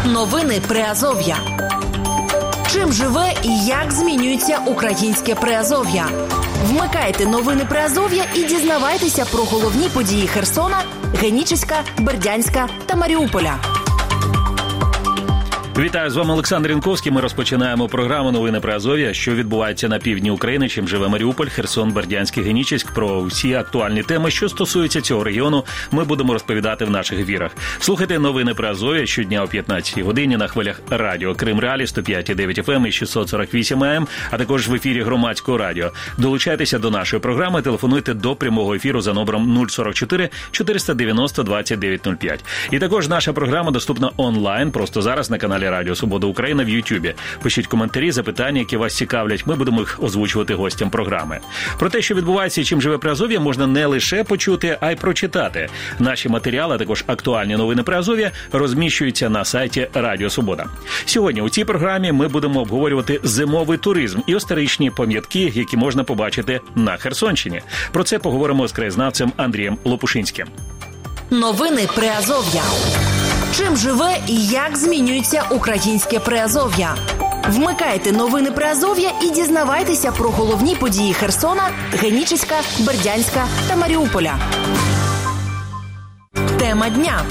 Новини Приазов'я. Чим живе і як змінюється українське Приазов'я? Вмикайте новини Приазов'я і дізнавайтеся про головні події Херсона, Генічеська, Бердянська та Маріуполя. Вітаю, з вами Олександр Янковський. Ми розпочинаємо програму «Новини Приазов'я», що відбувається на півдні України, чим живе Маріуполь, Херсон, Бердянськ і Генічеськ. Про всі актуальні теми, що стосуються цього регіону, ми будемо розповідати в наших ефірах. Слухайте «Новини Приазов'я» щодня о 15-й годині на хвилях радіо Крим Реалі 105,9 FM і 648 АМ, а також в ефірі Громадського радіо. Долучайтеся до нашої програми, телефонуйте до прямого ефіру за номером 044 490 2905. І також наша програма доступна онлайн просто зараз на каналі Радіо Свобода Україна в Ютубі. Пишіть коментарі, запитання, які вас цікавлять. Ми будемо їх озвучувати гостям програми. Про те, що відбувається і чим живе Приазов'я, можна не лише почути, а й прочитати. Наші матеріали, а також актуальні новини Приазов'я розміщуються на сайті Радіо Свобода. Сьогодні у цій програмі ми будемо обговорювати зимовий туризм і історичні пам'ятки, які можна побачити на Херсонщині. Про це поговоримо з краєзнавцем Андрієм Лопушинським. Новини Приазов'я. Чим живе і як змінюється українське Приазов'я? Вмикайте новини Приазов'я і дізнавайтеся про головні події Херсона, Генічеська, Бердянська та Маріуполя. Тема дня.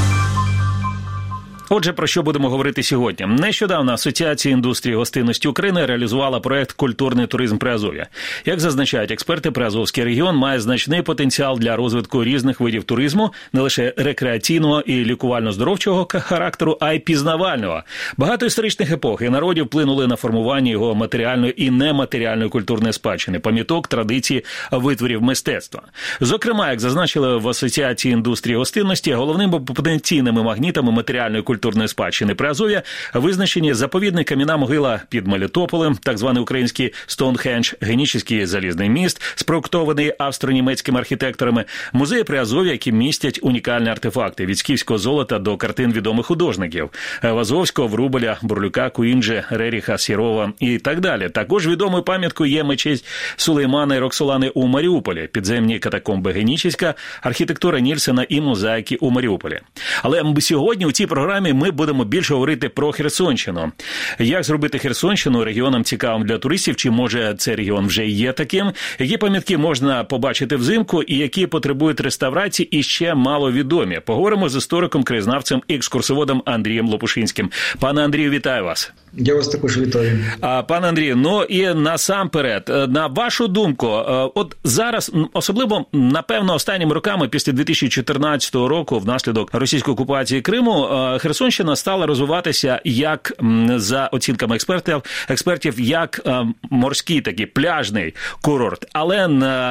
Отже, про що будемо говорити сьогодні? Нещодавно Асоціація індустрії гостинності України реалізувала проект «Культурний туризм Приазов'я». Як зазначають експерти, Приазовський регіон має значний потенціал для розвитку різних видів туризму, не лише рекреаційного і лікувально-здоровчого характеру, а й пізнавального. Багато історичних епох і народів вплинули на формування його матеріальної і нематеріальної культурної спадщини, пам'яток, традицій, витворів мистецтва. Зокрема, як зазначили в Асоціації індустрії гостинності, головними потенційними магнітами матеріальної культурної спадщини Приазов'я визначені заповідний кам'яна могила під Мелітополем, так званий український Стоунхендж, Генічеський залізний міст, спроектований австро-німецькими архітекторами, музеї Приазов'я, які містять унікальні артефакти від скіфського золота до картин відомих художників – Вазовського, Врубеля, Бурлюка, Куінджи, Реріха, Сірова і так далі. Також відомою пам'яткою є мечеть Сулеймана і Роксолани у Маріуполі, підземні катакомби Генічеська, архітектура Нільсена і мозаїки у Маріуполі. Але сьогодні у цій програмі ми будемо більше говорити про Херсонщину. Як зробити Херсонщину регіоном цікавим для туристів, чи може цей регіон вже є таким, які пам'ятки можна побачити взимку і які потребують реставрації і ще маловідомі. Поговоримо з істориком, краєзнавцем і екскурсоводом Андрієм Лопушинським. Пане Андрію, вітаю вас. Я вас також вітаю. Пане Андрію, ну і насамперед, на вашу думку, от зараз, особливо, напевно, останніми роками, після 2014 року, внаслідок російської окупації Криму, Херсонщина стала розвиватися як, за оцінками експертів, як морський такий пляжний курорт. Але,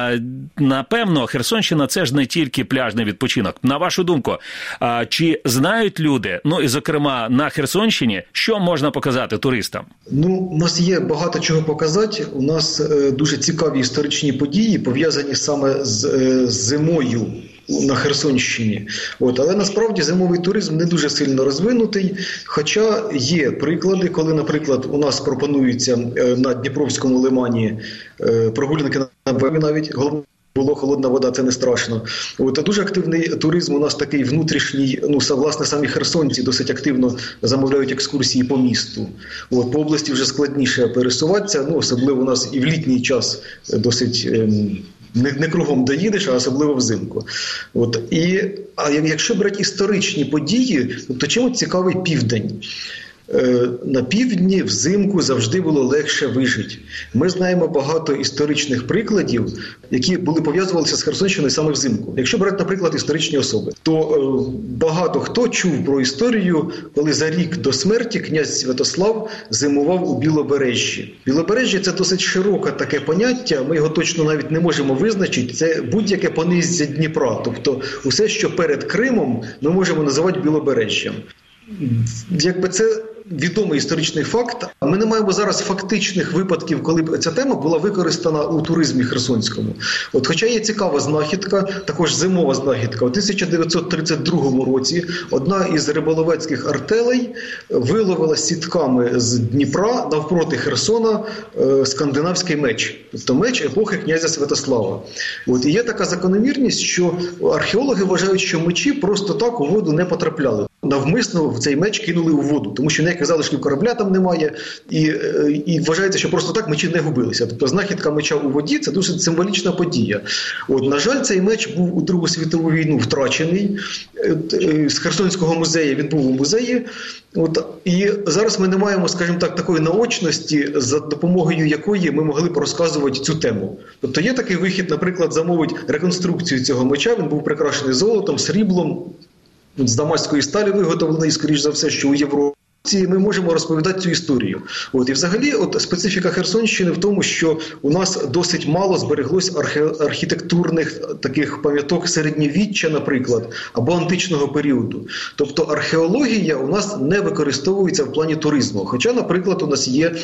напевно, Херсонщина – це ж не тільки пляжний відпочинок. На вашу думку, чи знають люди, ну і, зокрема, на Херсонщині, що можна показати туристам? Ну, у нас є багато чого показати. У нас дуже цікаві історичні події, пов'язані саме з зимою на Херсонщині. Але насправді зимовий туризм не дуже сильно розвинутий, хоча є приклади, коли, наприклад, у нас пропонується на Дніпровському лимані прогулянки на березі навіть, головне, було холодна вода, це не страшно. А дуже активний туризм у нас такий внутрішній, власне, самі херсонці досить активно замовляють екскурсії по місту. По області вже складніше пересуватися, особливо у нас і в літній час досить не кругом доїдеш, а особливо взимку. А якщо брати історичні події, то чим цікавий південь? На півдні взимку завжди було легше вижити. Ми знаємо багато історичних прикладів, які пов'язувалися з Херсонщиною саме взимку. Якщо брати, наприклад, історичні особи, то багато хто чув про історію, коли за рік до смерті князь Святослав зимував у Білобережжі. Білобережжя – це досить широке таке поняття, ми його точно навіть не можемо визначити. Це будь-яке понизя Дніпра, тобто усе, що перед Кримом, ми можемо називати Білобережжям. Це відомий історичний факт. Ми не маємо зараз фактичних випадків, коли ця тема була використана у туризмі херсонському. Хоча є цікава знахідка, також зимова знахідка. У 1932 році одна із риболовецьких артелей виловила сітками з Дніпра навпроти Херсона скандинавський меч. Тобто меч епохи князя Святослава. І є така закономірність, що археологи вважають, що мечі просто так у воду не потрапляли. навмисно в цей меч кинули у воду, тому що ніяких залишків корабля там немає, і вважається, що просто так мечі не губилися. Тобто знахідка меча у воді – це дуже символічна подія. На жаль, цей меч був у Другу світову війну втрачений. З Херсонського музею він був у музеї. І зараз ми не маємо, скажімо так, такої наочності, за допомогою якої ми могли б розказувати цю тему. Тобто є такий вихід, наприклад, замовить реконструкцію цього меча, він був прикрашений золотом, сріблом, з дамаської сталі виготовлений, скоріш за все, що у Європі. Ми можемо розповідати цю історію. І взагалі специфіка Херсонщини в тому, що у нас досить мало збереглось архітектурних таких пам'яток середньовіччя, наприклад, або античного періоду. Тобто археологія у нас не використовується в плані туризму. Хоча, наприклад, у нас є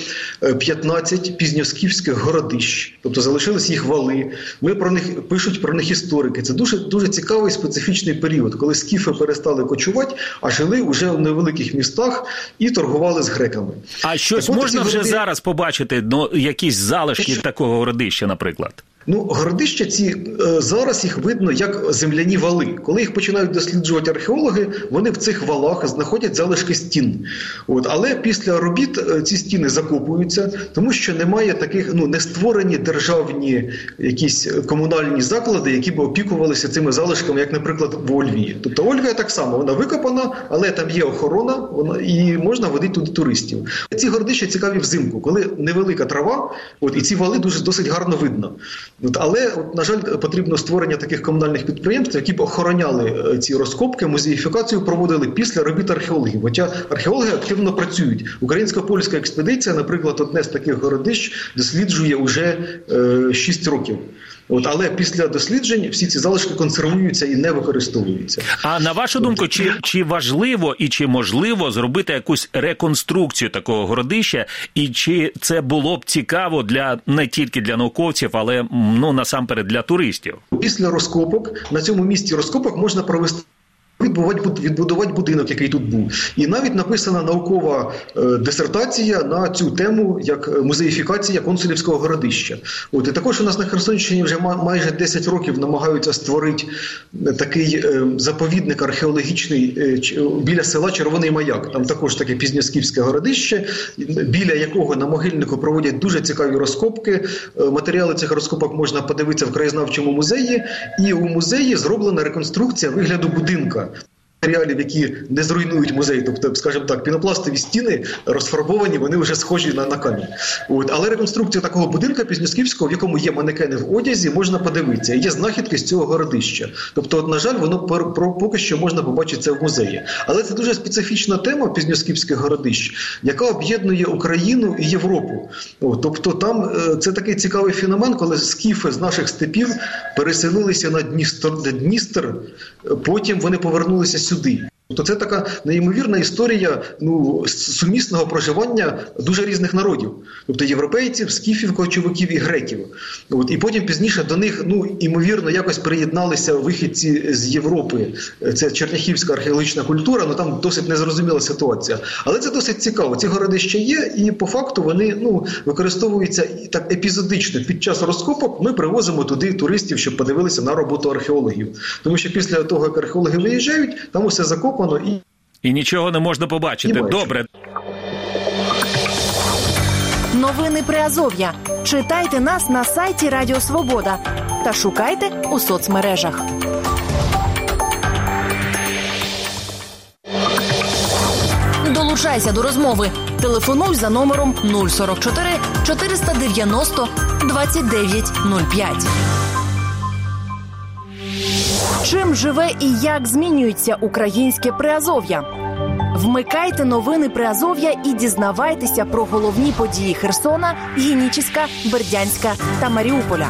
15 пізньоскіфських городищ, тобто залишились їх вали. Пишуть про них історики. Це дуже цікавий специфічний період, коли скіфи перестали кочувати, а жили вже в невеликих містах і торгували з греками. А щось можна вже зараз побачити, якісь залишки такого городища, наприклад? Городища ці, зараз їх видно як земляні вали. Коли їх починають досліджувати археологи, вони в цих валах знаходять залишки стін. Але після робіт ці стіни закопуються, тому що немає таких, не створені державні якісь комунальні заклади, які б опікувалися цими залишками, як, наприклад, в Ольвії. Тобто Ольвія так само, вона викопана, але там є охорона, і можна водити туди туристів. Ці городища цікаві взимку, коли невелика трава, і ці вали досить гарно видно. Але, на жаль, потрібно створення таких комунальних підприємств, які б охороняли ці розкопки, музеїфікацію проводили після робіт археологів. Хоча археологи активно працюють. Українсько-польська експедиція, наприклад, одне з таких городищ досліджує уже 6 років. Але після досліджень всі ці залишки консервуються і не використовуються. А на вашу думку, чи важливо і чи можливо зробити якусь реконструкцію такого городища, і чи це було б цікаво не тільки для науковців, але насамперед для туристів? Після розкопок, на цьому місці розкопок можна провести відбудувати будинок, який тут був. І навіть написана наукова дисертація на цю тему, як музеїфікація консулівського городища. І також у нас на Херсонщині вже майже 10 років намагаються створити такий заповідник археологічний біля села Червоний Маяк. Там також таке пізньоскіфське городище, біля якого на могильнику проводять дуже цікаві розкопки. Матеріали цих розкопок можна подивитися в краєзнавчому музеї. І у музеї зроблена реконструкція вигляду будинка. Матеріалів, які не зруйнують музей, тобто, скажімо так, пінопластові стіни розфарбовані, вони вже схожі на камінь. Але реконструкцію такого будинка пізньоскіфського, в якому є манекени в одязі, можна подивитися. Є знахідки з цього городища. Тобто, на жаль, воно поки що можна побачити це в музеї. Але це дуже специфічна тема пізньоскіфських городищ, яка об'єднує Україну і Європу. Тобто, там це такий цікавий феномен, коли скіфи з наших степів переселилися на Дністр, потім вони повернулися сюди. Тобто це така неймовірна історія сумісного проживання дуже різних народів. Тобто європейців, скіфів, кочовиків і греків. І потім пізніше до них, ймовірно, якось приєдналися вихідці з Європи. Це черняхівська археологічна культура, там досить незрозуміла ситуація. Але це досить цікаво. Ці городища є, і по факту вони використовуються так епізодично. Під час розкопок ми привозимо туди туристів, щоб подивилися на роботу археологів. Тому що після того, як археологи виїжджають, там усе закопано. І нічого не можна побачити. Добре. Новини Приазов'я. Читайте нас на сайті Радіо Свобода та шукайте у соцмережах. Долучайся до розмови. Телефонуй за номером 044 490 2905. Чим живе і як змінюється українське Приазов'я? Вмикайте новини Приазов'я і дізнавайтеся про головні події Херсона, Генічеська, Бердянська та Маріуполя.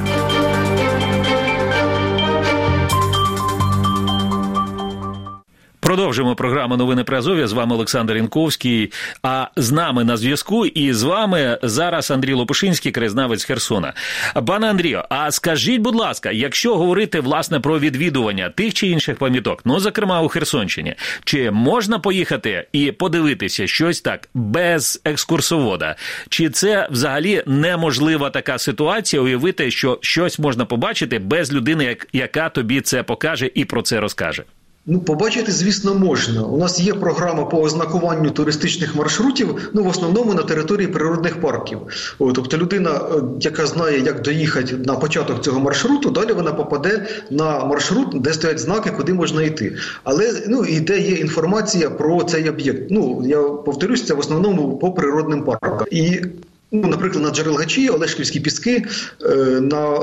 Продовжуємо програму «Новини Приазов'я». З вами Олександр Інковський, а з нами на зв'язку і з вами зараз Андрій Лопушинський, краєзнавець Херсона. Пане Андрію, а скажіть, будь ласка, якщо говорити, власне, про відвідування тих чи інших пам'яток, зокрема у Херсонщині, чи можна поїхати і подивитися щось так без екскурсовода? Чи це взагалі неможлива така ситуація, уявити, що щось можна побачити без людини, яка тобі це покаже і про це розкаже? Побачити, звісно, можна. У нас є програма по ознакуванню туристичних маршрутів, в основному на території природних парків. Тобто людина, яка знає, як доїхати на початок цього маршруту, далі вона попаде на маршрут, де стоять знаки, куди можна йти. Але, і де є інформація про цей об'єкт. Я повторюсь, це в основному по природним паркам. І наприклад, на Джерелгачі, Олешківські піски, на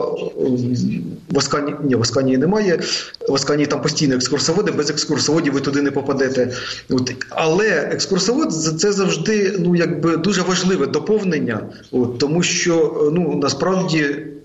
Васканії немає, в Васканії там постійно екскурсоводи, без екскурсоводів ви туди не попадете. Але екскурсовод – це завжди дуже важливе доповнення, тому що насправді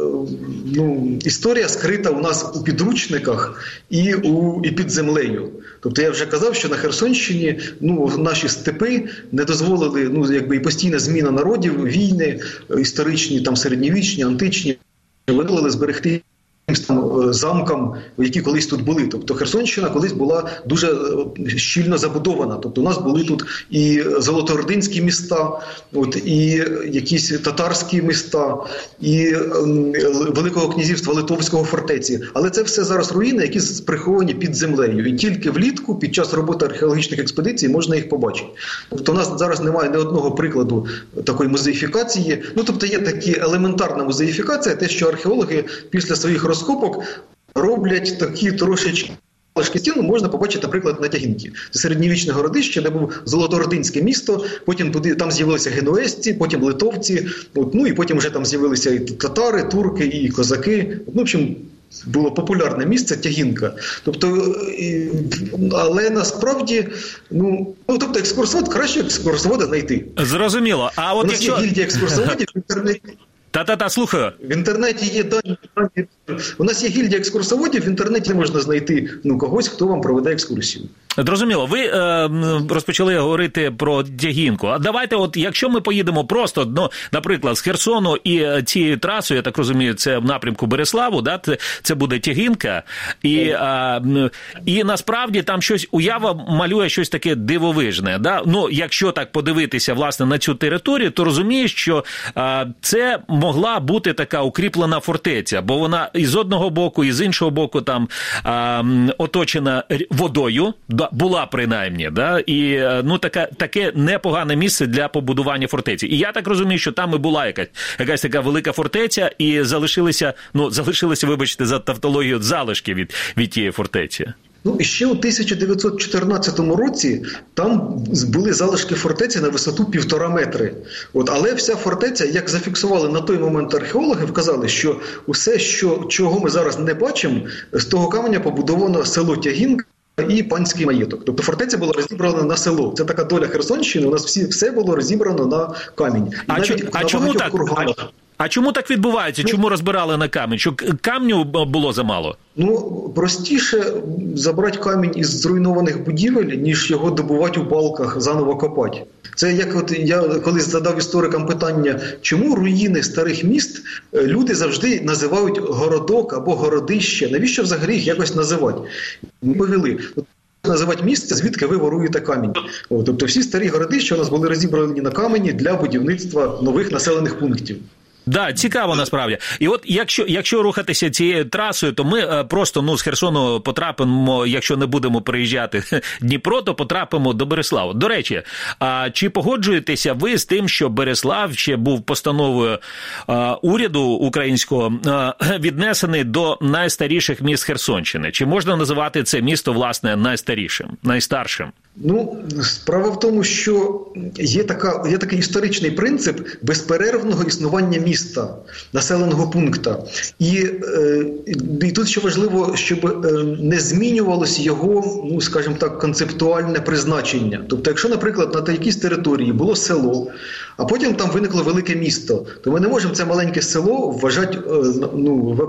історія скрита у нас у підручниках і під землею. Тобто я вже казав, що на Херсонщині наші степи не дозволили і постійна зміна народів, війни історичні, там середньовічні, античні, дозволили зберегти замкам, які колись тут були. Тобто Херсонщина колись була дуже щільно забудована. Тобто у нас були тут і золотоординські міста, і якісь татарські міста, і Великого князівства Литовського фортеці. Але це все зараз руїни, які приховані під землею. І тільки влітку, під час роботи археологічних експедицій, можна їх побачити. Тобто у нас зараз немає ні одного прикладу такої музеїфікації. Тобто є така елементарна музеїфікація, те, що археологи після своїх розкопок роблять такі трошечки стіну, можна побачити, наприклад, на Тягінці. Це середньовічне городище, де був Золотоординське місто, потім там з'явилися генуезці, потім литовці, і потім вже там з'явилися і татари, турки, і козаки. В общем, було популярне місце Тягінка. Тобто, але насправді, тобто екскурсовод, краще екскурсовода знайти. Зрозуміло. А от якщо... є гільдія екскурсоводів в інтернеті. Слухаю. В інтернеті є дані. У нас є гільдія екскурсоводів, в інтернеті можна знайти когось, хто вам проведе екскурсію. Зрозуміло. Ви розпочали говорити про Тягінку. А давайте, якщо ми поїдемо просто, наприклад, з Херсону і цією трасою, я так розумію, це в напрямку Береславу, да? Це буде Тягінка. І насправді там щось, уява малює щось таке дивовижне. Да? Якщо так подивитися, власне, на цю територію, то розумієш, що це могла бути така укріплена фортеця, бо вона і з одного боку, і з іншого боку там оточена водою, була принаймні, да? І таке непогане місце для побудування фортеці. І я так розумію, що там і була якась така велика фортеця, і залишилися, вибачте за тавтологію, залишки від тієї фортеці. І ще у 1914 році там були залишки фортеці на висоту 1,5 метри. Але вся фортеця, як зафіксували на той момент археологи, вказали, що усе, чого ми зараз не бачимо, з того каменя побудовано село Тягінка і панський маєток. Тобто фортеця була розібрана на село. Це така доля Херсонщини, у нас все було розібрано на камінь. А чому так відбувається? Чому розбирали на камінь? Що камню було замало? Простіше забрати камінь із зруйнованих будівель, ніж його добувати у балках, заново копати. Це як я колись задав історикам питання, чому руїни старих міст люди завжди називають городок або городище? Навіщо взагалі їх якось називати? Ми повіли. Називати місце, звідки ви воруєте камінь. Тобто всі старі городища у нас були розібрані на камені для будівництва нових населених пунктів. Да, цікаво насправді. І якщо рухатися цією трасою, то ми просто з Херсону потрапимо, якщо не будемо переїжджати Дніпро, то потрапимо до Береславу. До речі, чи погоджуєтеся ви з тим, що Береслав ще був постановою уряду українського віднесений до найстаріших міст Херсонщини? Чи можна називати це місто, власне, найстаршим? Справа в тому, що є такий історичний принцип безперервного існування міста, населеного пункта. І тут ще важливо, щоб не змінювалося його, скажімо так, концептуальне призначення. Тобто, якщо, наприклад, на якійсь території було село, а потім там виникло велике місто, то ми не можемо це маленьке село вважати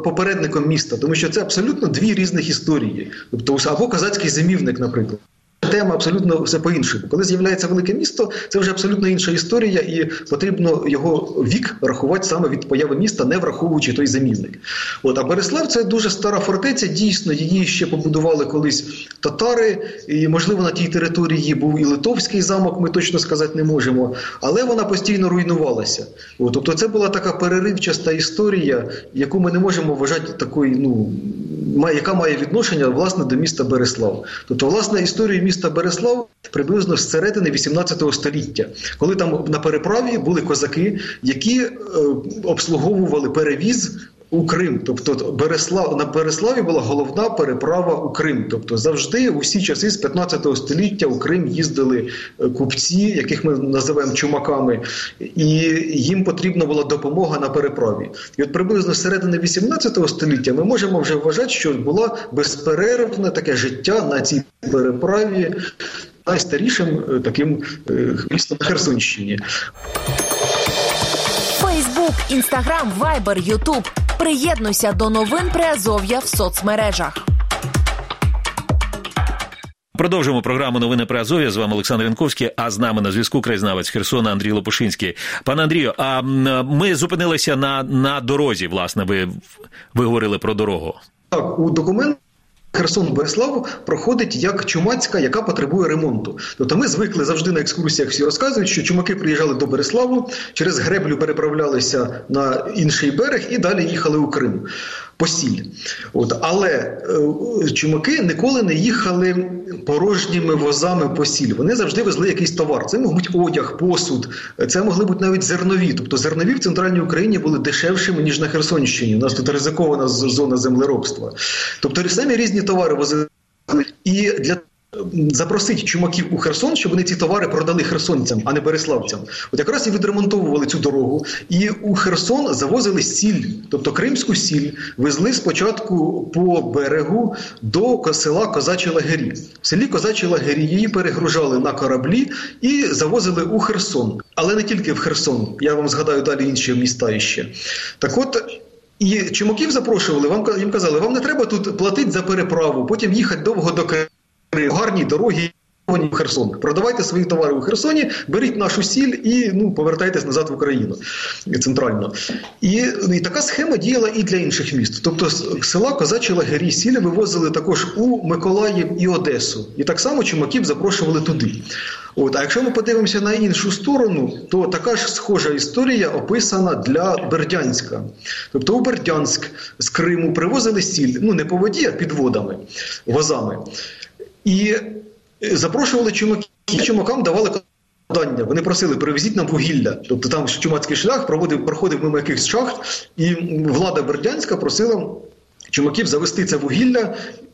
попередником міста, тому що це абсолютно дві різних історії. Тобто, або козацький зимівник, наприклад. тема, абсолютно все по-іншому. Коли з'являється велике місто, це вже абсолютно інша історія, і потрібно його вік рахувати саме від появи міста, не враховуючи той замінник. А Берислав – це дуже стара фортеця, дійсно, її ще побудували колись татари, і, можливо, на тій території був і Литовський замок, ми точно сказати не можемо, але вона постійно руйнувалася. Тобто це була така переривчаста історія, яку ми не можемо вважати такою, яка має відношення, власне, до міста Берислав. Тобто, власне, історію міста Берислав приблизно з середини 18 століття, коли там на переправі були козаки, які обслуговували перевіз у Крим. Тобто на Бериславі була головна переправа у Крим. Тобто завжди, у всі часи з 15 століття у Крим їздили купці, яких ми називаємо чумаками, і їм потрібна була допомога на переправі. І от приблизно з середини 18 століття ми можемо вже вважати, що було безперервне таке життя на цій переправі найстарішим таким містом на Херсонщині. Фейсбук, Інстаграм, Вайбер, Ютуб. Приєднуйся до новин Приазов'я в соцмережах. Продовжуємо програму «Новини Приазов'я». З вами Олександр Янковський, а з нами на зв'язку краєзнавець Херсона Андрій Лопушинський. Пане Андрію, а ми зупинилися на дорозі, власне, ви говорили про дорогу. Так, у документі Херсон-Берислав проходить як чумацька, яка потребує ремонту. Тобто ми звикли завжди на екскурсіях, всі розказують, що чумаки приїжджали до Бериславу, через греблю переправлялися на інший берег і далі їхали у Крим по сіль. Але чумаки ніколи не їхали порожніми возами по сіль. Вони завжди везли якийсь товар. Це мог бути одяг, посуд, це могли бути навіть зернові. Тобто зернові в Центральній Україні були дешевшими, ніж на Херсонщині. У нас тут ризикована зона землеробства. Тобто самі різні товари возили. І для запросити чумаків у Херсон, щоб вони ці товари продали херсонцям, а не бериславцям. Якраз і відремонтовували цю дорогу, і у Херсон завозили сіль, тобто кримську сіль, везли спочатку по берегу до села Козачі Лагері. В селі Козачі Лагері її перегружали на кораблі і завозили у Херсон. Але не тільки в Херсон, я вам згадаю далі інші міста іще. Так от, і чумаків запрошували, їм казали, вам не треба тут платити за переправу, потім їхати довго до Криму. Гарні дороги в Херсон. Продавайте свої товари у Херсоні, беріть нашу сіль і повертайтесь назад в Україну центрально. І така схема діяла і для інших міст. Тобто з села Козачі Лагері сіль вивозили також у Миколаїв і Одесу. І так само чумаків запрошували туди. А якщо ми подивимося на іншу сторону, то така ж схожа історія описана для Бердянська. Тобто у Бердянськ з Криму привозили сіль, не по воді, а підводами, возами. І запрошували чумаків, чумакам давали завдання. Вони просили, привезіть нам вугілля. Тобто там чумацький шлях проходив мимо якихось шахт, і влада Бердянська просила чумаків завести це вугілля,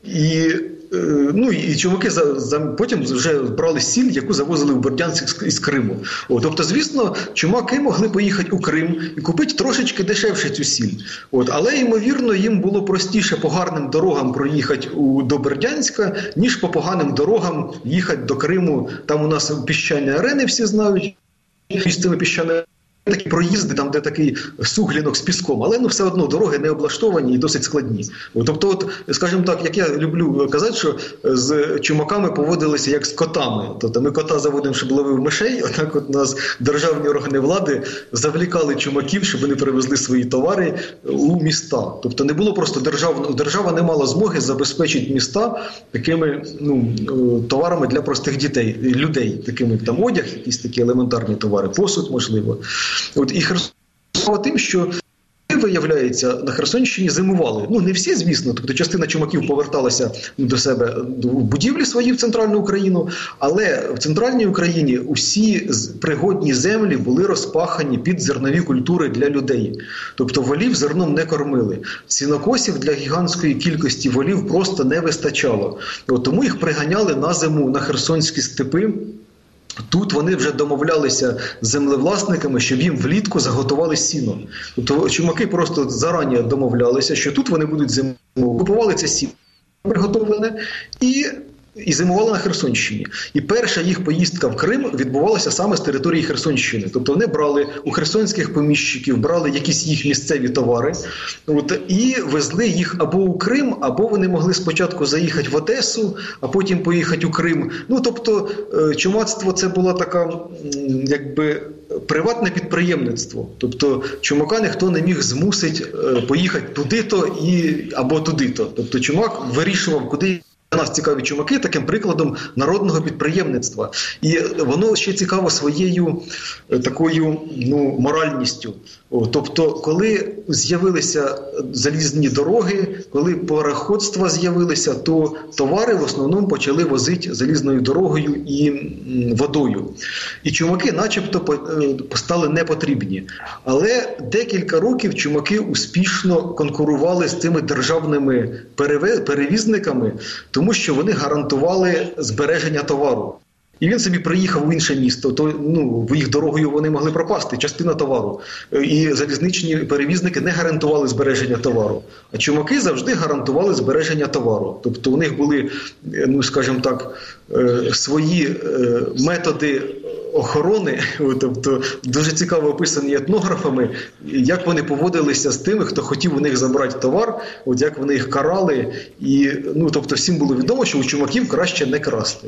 і чумаки потім вже брали сіль, яку завозили в Бердянськ із Криму. Тобто, звісно, чумаки могли поїхати у Крим і купити трошечки дешевше цю сіль. Але, ймовірно, їм було простіше по гарним дорогам проїхати до Бердянська, ніж по поганим дорогам їхати до Криму. Там у нас піщані арени, всі знають, з цими піщаними такі проїзди, там де такий суглінок з піском, але все одно дороги не облаштовані і досить складні. Тобто, скажімо так, як я люблю казати, що з чумаками поводилися як з котами. Тобто ми кота заводимо, щоб ловив мишей, отак от нас державні органи влади завлікали чумаків, щоб вони привезли свої товари у міста. Тобто не було просто держава не мала змоги забезпечити міста такими товарами для простих людей, такими як там одяг, якісь такі елементарні товари, посуд, можливо. І Херсон тим, що виявляється, на Херсонщині зимували. Не всі, звісно, тобто частина чумаків поверталася до себе в будівлі свої в Центральну Україну, але в Центральній Україні усі пригодні землі були розпахані під зернові культури для людей. Тобто волів зерном не кормили. Сінокосів для гігантської кількості волів просто не вистачало. Тому їх приганяли на зиму на херсонські степи. Тут вони вже домовлялися з землевласниками, щоб їм влітку заготували сіно. Тобто чумаки просто зарані домовлялися, що тут вони будуть зимою. Купували це сіно приготовлене і і зимували на Херсонщині. І перша їх поїздка в Крим відбувалася саме з території Херсонщини. Тобто вони брали у херсонських поміщиків, брали якісь їх місцеві товари і везли їх або у Крим, або вони могли спочатку заїхати в Одесу, а потім поїхати у Крим. Тобто чумацтво – це була така, якби, приватне підприємництво. Тобто чумака ніхто не міг змусити поїхати туди-то або туди-то. Тобто чумак вирішував, куди нас цікаві чумаки, таким прикладом народного підприємництва. І воно ще цікаво своєю такою моральністю. Тобто, коли з'явилися залізні дороги, коли пароходства з'явилися, то товари в основному почали возити залізною дорогою і водою. І чумаки начебто стали непотрібні. Але декілька років чумаки успішно конкурували з цими державними перевізниками, тому що вони гарантували збереження товару. І він собі приїхав у інше місто, то їх дорогою вони могли пропасти, частина товару. І залізничні перевізники не гарантували збереження товару. А чумаки завжди гарантували збереження товару. Тобто у них були, скажімо так, свої методи охорони, тобто дуже цікаво описані етнографами, як вони поводилися з тими, хто хотів у них забрати товар, як вони їх карали. І, тобто всім було відомо, що у чумаків краще не красти.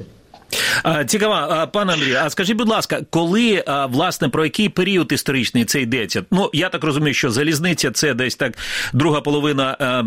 Цікаво, пане Андрію, а скажіть, будь ласка, коли, власне, про який період історичний це йдеться? Я так розумію, що залізниця – це десь так друга половина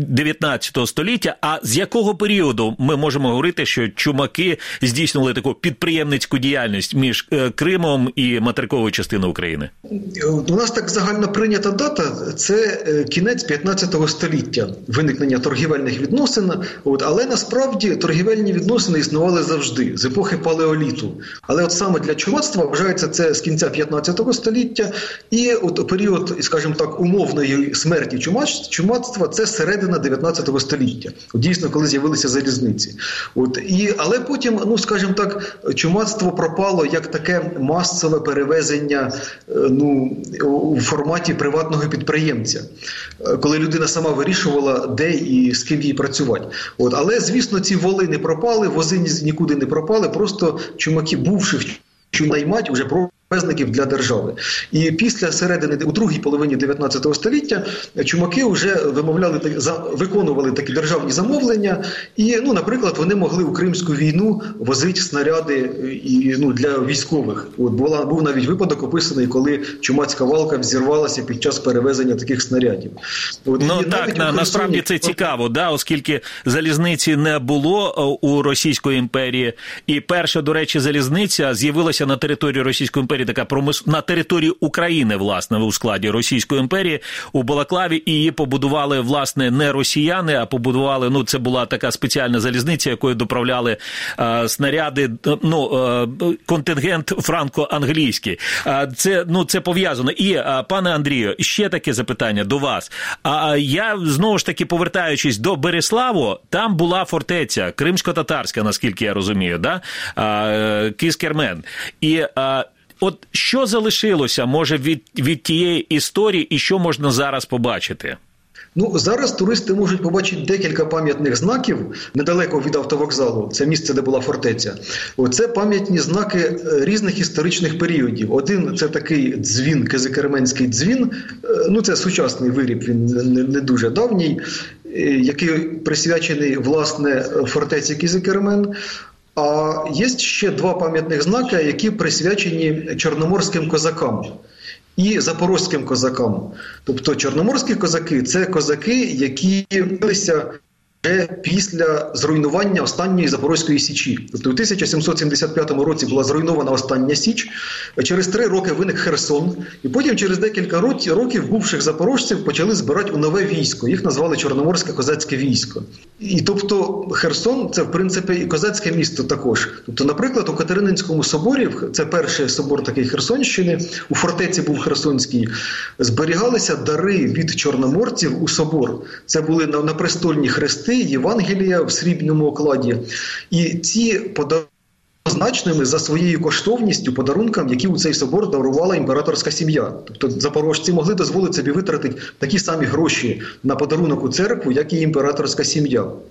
19 століття, а з якого періоду ми можемо говорити, що чумаки здійснювали таку підприємницьку діяльність між Кримом і материковою частиною України? У нас так загально прийнята дата – це кінець 15 століття, виникнення торгівельних відносин, але насправді торгівельні відносини існували завжди, з епохи палеоліту. Але от саме для чумацтва вважається це з кінця 15 століття, і от період, скажімо так, умовної смерті чумацтва – це середина 19 століття. Дійсно, коли з'явилися залізниці. Але потім, скажімо так, чумацтво пропало як таке масове перевезення у форматі приватного підприємця, коли людина сама вирішувала, де і з ким їй працювати. Але, звісно, ці воли не пропали, вози нікуди не пропали, просто чумаки, бувши наймати вже перевізників для держави. І після середини, у другій половині 19 століття, чумаки вже виконували такі державні замовлення, і, наприклад, вони могли у Кримську війну возити снаряди для військових. Був навіть випадок описаний, коли чумацька валка взірвалася під час перевезення таких снарядів. Насправді це цікаво, оскільки залізниці не було у Російської імперії, і перша, до речі, залізниця з'явилася на території Російської імперії, на території України, власне, у складі Російської імперії, у Балаклаві, і її побудували, власне, не росіяни, а побудували, це була така спеціальна залізниця, якою доправляли снаряди, контингент франко-англійський. Це пов'язано. І, пане Андрію, ще таке запитання до вас. Я, знову ж таки, повертаючись до Береславу, там була фортеця, кримсько-татарська, наскільки я розумію, Кіскермен. І от що залишилося, може, від тієї історії, і що можна зараз побачити? Зараз туристи можуть побачити декілька пам'ятних знаків недалеко від автовокзалу, це місце, де була фортеця. Це пам'ятні знаки різних історичних періодів. Один – це такий дзвін, Кизикерменський дзвін, це сучасний виріб, він не дуже давній, який присвячений, власне, фортеці Кизикермен. А є ще два пам'ятних знаки, які присвячені чорноморським козакам і запорозьким козакам. Тобто чорноморські козаки – це козаки, які билися вже після зруйнування останньої Запорозької Січі. Тобто у 1775 році була зруйнована остання Січ, через 3 роки виник Херсон, і потім через декілька років бувших запорожців почали збирати у нове військо. Їх назвали Чорноморське козацьке військо. І тобто Херсон – це, в принципі, і козацьке місто також. Тобто, наприклад, у Катерининському соборі, це перший собор такий Херсонщини, у фортеці був Херсонський, зберігалися дари від чорноморців у собор. Це були напрестольні хрести, Євангелія в срібному окладі. І ці подарунки значними за своєю коштовністю подарункам, які у цей собор дарувала імператорська сім'я. Тобто запорожці могли дозволити собі витратити такі самі гроші на подарунок у церкву, як і імператорська сім'я.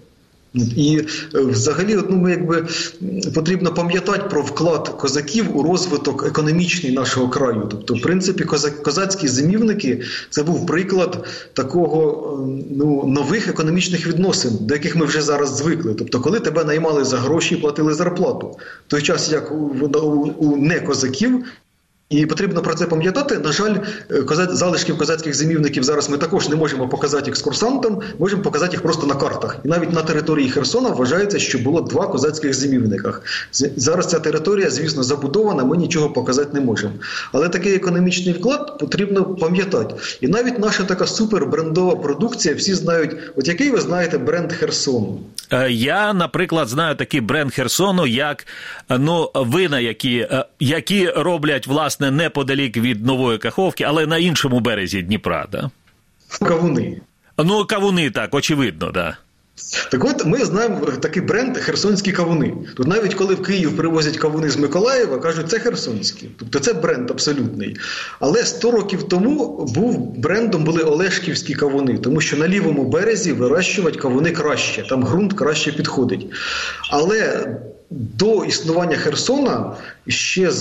І взагалі потрібно пам'ятати про вклад козаків у розвиток економічний нашого краю. Тобто, в принципі, козацькі зимівники – це був приклад такого нових економічних відносин, до яких ми вже зараз звикли. Тобто, коли тебе наймали за гроші і платили зарплату. В той час, як у некозаків, і потрібно про це пам'ятати. На жаль, залишків козацьких зимівників зараз ми також не можемо показати екскурсантам, можемо показати їх просто на картах. І навіть на території Херсона вважається, що було 2 козацьких зимівника. Зараз ця територія, звісно, забудована, ми нічого показати не можемо. Але такий економічний вклад потрібно пам'ятати. І навіть наша така супербрендова продукція, всі знають, от який ви знаєте бренд Херсону? Я, наприклад, знаю такий бренд Херсону, як вина, які роблять, власне, неподалік від Нової Каховки, але на іншому березі Дніпра, да? Кавуни. Кавуни, так, очевидно, да. Так от, ми знаємо такий бренд «Херсонські кавуни». Тут навіть коли в Київ привозять кавуни з Миколаєва, кажуть, це херсонські. Тобто це бренд абсолютний. Але 100 років тому брендом були олешківські кавуни, тому що на лівому березі вирощувати кавуни краще, там ґрунт краще підходить. Але до існування Херсона ще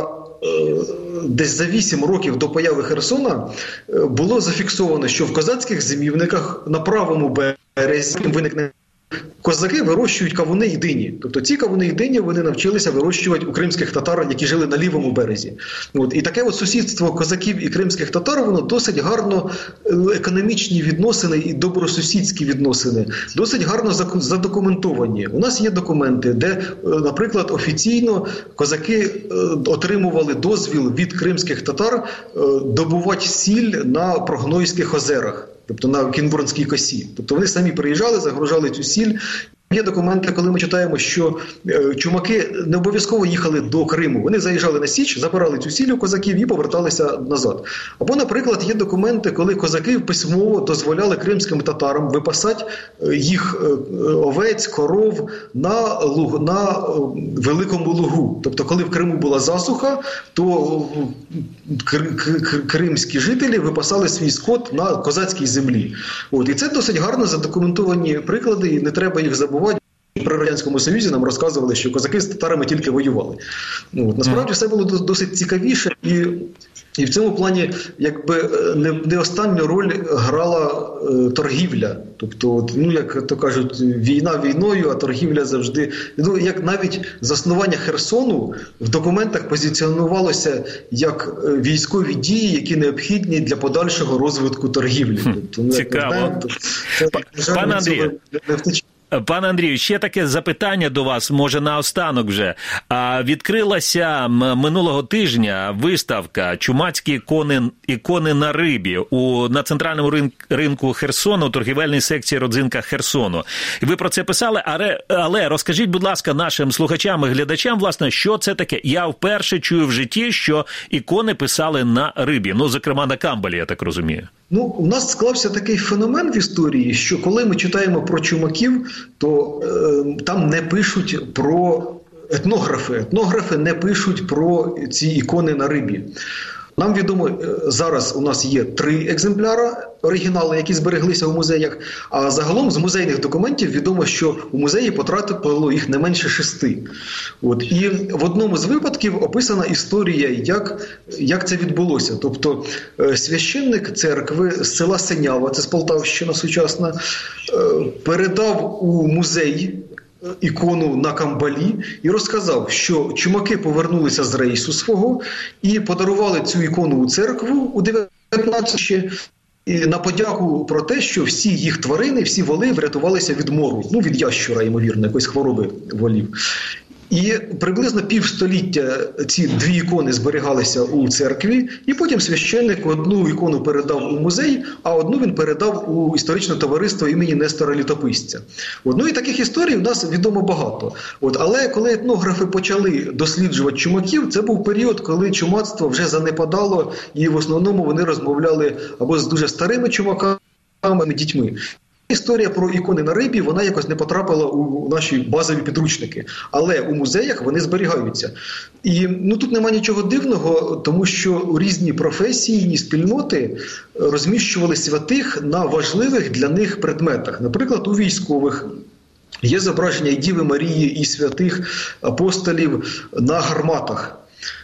десь за 8 років до появи Херсона було зафіксовано, що в козацьких зимівниках на правому березі виникне козаки вирощують кавуни і дині. Тобто ці кавуни і дині вони навчилися вирощувати у кримських татар, які жили на лівому березі. І таке сусідство козаків і кримських татар, воно досить гарно, економічні відносини і добросусідські відносини, досить гарно задокументовані. У нас є документи, де, наприклад, офіційно козаки отримували дозвіл від кримських татар добувати сіль на Прогнойських озерах. Тобто на Кінбурнській косі. Тобто вони самі приїжджали, загружали цю сіль. Є документи, коли ми читаємо, що чумаки не обов'язково їхали до Криму. Вони заїжджали на Січ, забирали цю сіль у козаків і поверталися назад. Або, наприклад, є документи, коли козаки письмово дозволяли кримським татарам випасати їх овець, коров на великому лугу. Тобто, коли в Криму була засуха, то кримські жителі випасали свій скот на козацькій землі. І це досить гарно задокументовані приклади, і не треба їх забувати. При Радянському Союзі нам розказували, що козаки з татарами тільки воювали. Насправді все було досить цікавіше, і в цьому плані не останню роль грала торгівля. Тобто, як то кажуть, війна війною, а торгівля завжди... як навіть заснування Херсону в документах позиціонувалося як військові дії, які необхідні для подальшого розвитку торгівлі. Тобто, цікаво. Пане Андрію, Пане Андрію, ще таке запитання до вас, може наостанок вже. Відкрилася минулого тижня виставка «Чумацькі ікони на рибі» на центральному ринку Херсону, торгівельній секції «Родзинка Херсону». І ви про це писали, але розкажіть, будь ласка, нашим слухачам і глядачам, власне, що це таке? Я вперше чую в житті, що ікони писали на рибі, зокрема на камбалі, я так розумію. У нас склався такий феномен в історії, що коли ми читаємо про чумаків, то там не пишуть про етнографи. Етнографи не пишуть про ці ікони на рибі. Нам відомо, зараз у нас є 3 екземпляри, оригінали, які збереглися у музеях, а загалом з музейних документів відомо, що у музеї потрапило їх не менше 6. І в одному з випадків описана історія, як це відбулося. Тобто священник церкви з села Синява, це з Полтавщина сучасна, передав у музей ікону на камбалі і розказав, що чумаки повернулися з рейсу свого і подарували цю ікону у церкву у 19-ті на подяку про те, що всі їх тварини, всі воли врятувалися від мору, від ящура, ймовірно, якоїсь хвороби волів. І приблизно півстоліття ці 2 ікони зберігалися у церкві, і потім священник одну ікону передав у музей, а одну він передав у історичне товариство імені Нестора Літописця. І таких історій у нас відомо багато. Але коли етнографи почали досліджувати чумаків, це був період, коли чумацтво вже занепадало, і в основному вони розмовляли або з дуже старими чумаками, дітьми. Історія про ікони на рибі, вона якось не потрапила у наші базові підручники. Але у музеях вони зберігаються. І тут нема нічого дивного, тому що різні професійні спільноти розміщували святих на важливих для них предметах. Наприклад, у військових Є зображення і Діви Марії, і святих апостолів на гарматах.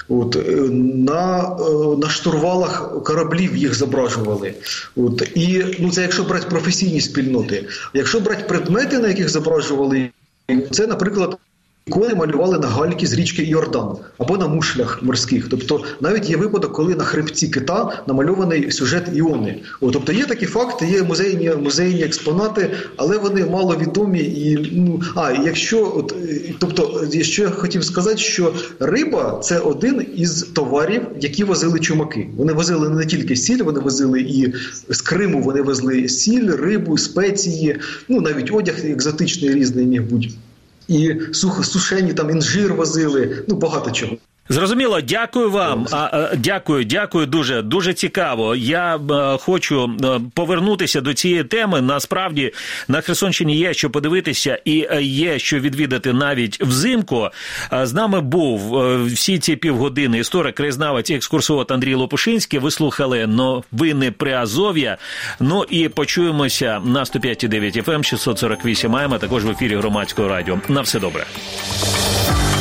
На штурвалах кораблів їх зображували. І це якщо брати професійні спільноти. Якщо брати предмети, на яких зображували, це, наприклад, ікони малювали на гальки з річки Йордан або на мушлях морських. Тобто навіть є випадок, коли на хребці кита намальований сюжет Іони. Тобто є такі факти, є музейні експонати, але вони маловідомі. Якщо я хотів сказати, що риба – це один із товарів, які возили чумаки. Вони возили не тільки сіль, вони возили і з Криму вони везли сіль, рибу, спеції, навіть одяг екзотичний різний міг бути. І сушені там інжир возили, багато чого. Зрозуміло, дякую вам. Дякую, дуже цікаво. Я хочу повернутися до цієї теми. Насправді, на Херсонщині є що подивитися і є що відвідати навіть взимку. З нами був всі ці півгодини історик, краєзнавець і екскурсовод Андрій Лопушинський. Ви слухали новини Приазов'я. І почуємося на 105,9 FM, 648 АМ, а також в ефірі Громадського радіо. На все добре.